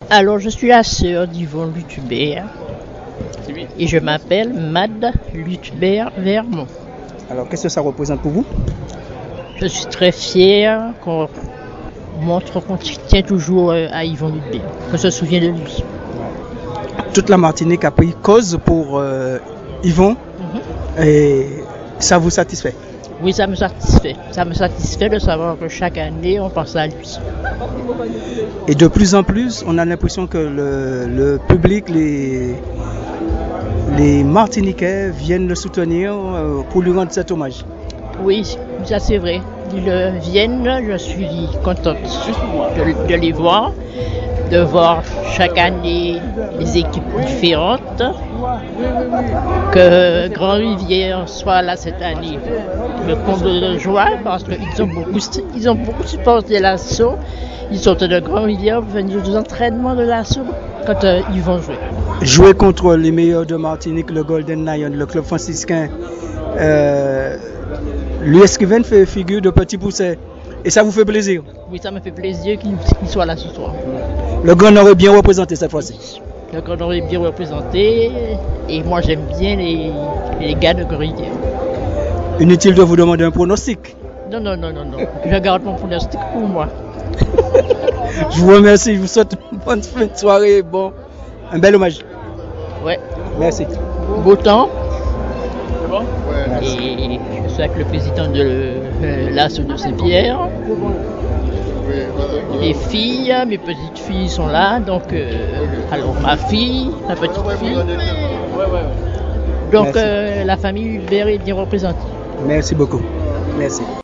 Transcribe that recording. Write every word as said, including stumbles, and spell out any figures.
Alors, je suis la sœur d'Yvon Lutubert et je m'appelle Mad Lutubert-Vermont. Alors, qu'est-ce que ça représente pour vous? Je suis très fière qu'on montre qu'on tient toujours à Yvon Lutubert, qu'on se souvient de lui. Toute la Martinique a pris cause pour euh, Yvon mm-hmm. et ça vous satisfait? Oui, ça me satisfait. Ça me satisfait de savoir que chaque année, on pense à lui. Et de plus en plus, on a l'impression que le, le public, les, les Martiniquais viennent le soutenir pour lui rendre cet hommage. Oui, ça c'est vrai. Ils le viennent, je suis contente de, de les voir, de voir chaque année les équipes différentes. Que Grand-Rivière soit là cette année me comble de joie parce qu'ils ont beaucoup, ils ont beaucoup supporté l'assaut. Ils sont de Grand-Rivière pour venir aux entraînements de l'assaut quand euh, ils vont jouer. Jouer contre les meilleurs de Martinique, le Golden Lion, le club franciscain, euh, l'U S Kiven fait figure de petit pousset. Et ça vous fait plaisir? Oui, ça me fait plaisir qu'il qu soit là ce soir. Le Grand Nord est bien représenté cette fois-ci. Le Grand Nord est bien représenté et moi j'aime bien les, les gars de Grand-Rivière. Inutile de vous demander un pronostic? Non, non, non, non, non. Je garde mon pronostic pour moi. Je vous remercie, je vous souhaite une bonne fin de soirée, bon, un bel hommage. Ouais. Merci. Beau temps. C'est bon? Ouais, et je suis avec le président de euh, l'Assaut de Saint-Pierre. Les filles, mes petites filles sont là, donc euh, alors ma fille, ma petite fille. Donc euh, la famille Hubert est bien représentée. Merci beaucoup. Merci.